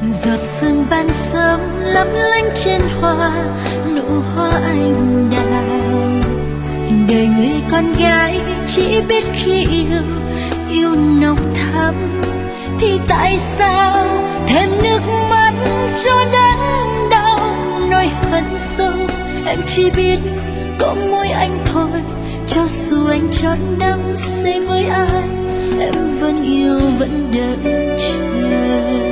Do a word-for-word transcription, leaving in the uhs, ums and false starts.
giọt sương ban sớm lấp lánh trên hoa, nụ hoa anh đào. Đời người con gái chỉ biết khi yêu, yêu nồng thắm, thì tại sao thêm nước mắt cho đớn đau nỗi hận sâu. Em chỉ biết có mỗi anh thôi, cho dù anh chót năm say với ai, em vẫn yêu vẫn đợi chờ.